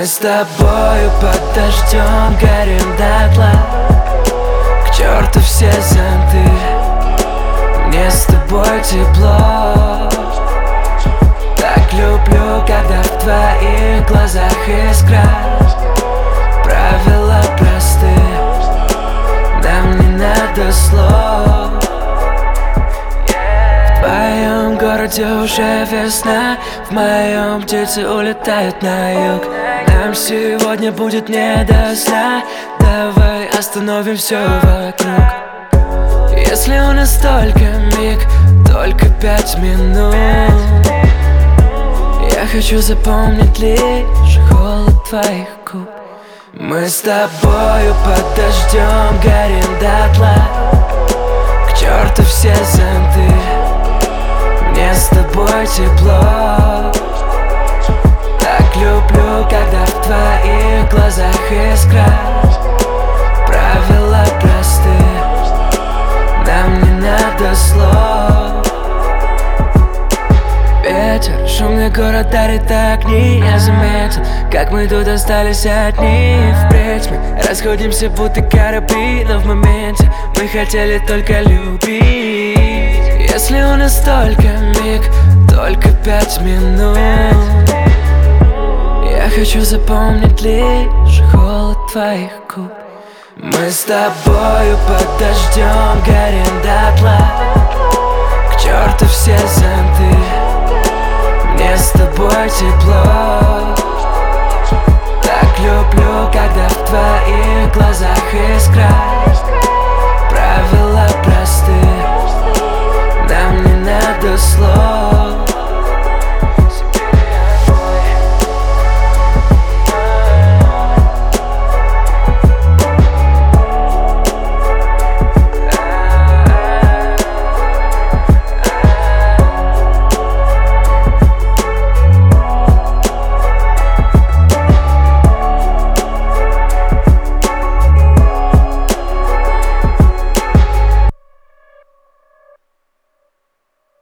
Мы с тобою под дождем горим дотла. К черту все зонты, мне с тобой тепло. Так люблю, когда в твоих глазах искра. Правила просты, нам не надо слов. В твоем городе уже весна, в моем птицы улетают на юг. Нам сегодня будет не до сна, давай остановим все вокруг. Если у нас только миг, только 5 минут, я хочу запомнить лишь холод твоих губ. Мы с тобою под дождем горим дотла. К черту все зонты, мне с тобой тепло. Так люблю, когда в твоих глазах искра. Правила просты, нам не надо слов. Ветер, шумный город дарит огни. Я заметил, как мы тут остались одни. Впредь мы расходимся, будто корабли, но в моменте мы хотели только любить. Если у нас только миг, только 5 минут, я хочу запомнить лишь холод твоих губ. Мы с тобою под дождем горим дотла. К черту все зонты, мне с тобой тепло. Так люблю, когда в твоих глазах искра.